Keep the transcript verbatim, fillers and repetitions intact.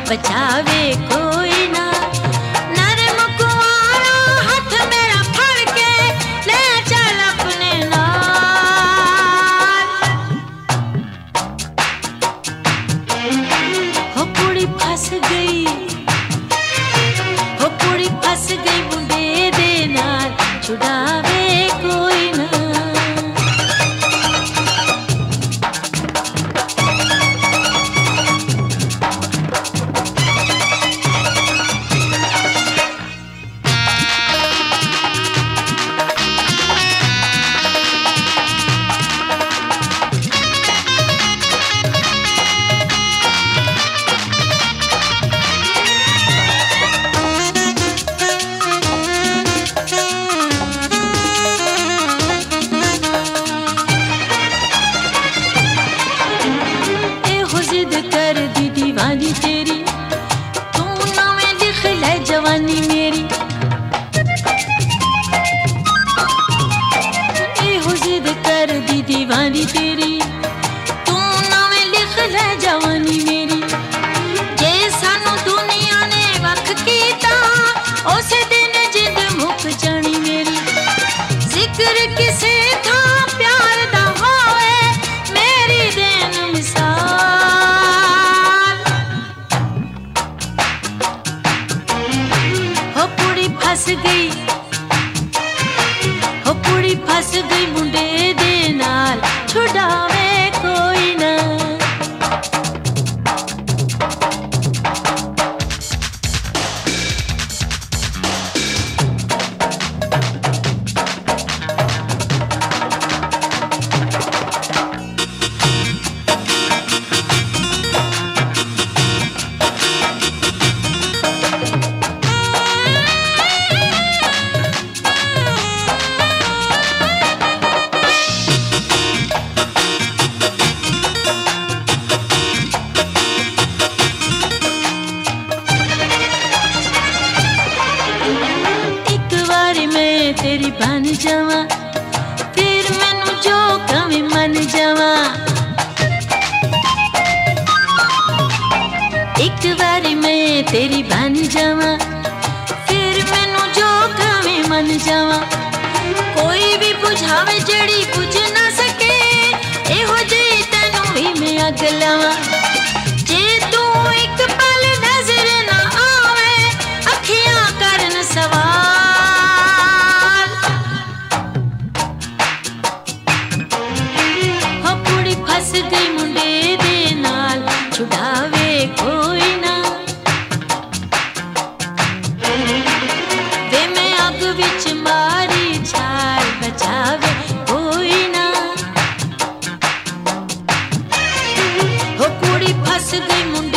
बचावे कोई ना। नरम कुआरा हाथ मेरा फड़ के ले चल अपने नाल। हो कुड़ी फस गई, हो कुड़ी फस गई मुंडे दे नाल, छुड़ावे कोई ना। दीवानी तेरी तू नवें लिख ले जवानी मेरी। एहो जिद कर दी दीवानी तेरी तू नवें लिख ले जवानी मेरी। जे सानू दुनिया ने वख कीता उस दिन जिद मुक जानी मेरी। जिक्र किसे था प्यार दा होवे मेरी देन मिसाल। फस गई, हो कुड़ी फस गई मुंडे दे नाल, छुड़ावे कोई ना। तेरी बन जावा फिर मैनू जो कमी मन जावा। एक बारी मैं तेरी बन जावा फिर मैनू जो कमी मन जावा। कोई भी बुझावे जड़ी बुझ ना सके एहो जी तेनू भी मैं अग लावा। जे तू एक पल नजर ना आवे अखियां करन सवाल। फस गई मुंडे दे नाल, छुड़ावे कोई ना। वे मैं अग विच मारी छाल, बचावे कोई ना। हो कुड़ी फस गई मुंडे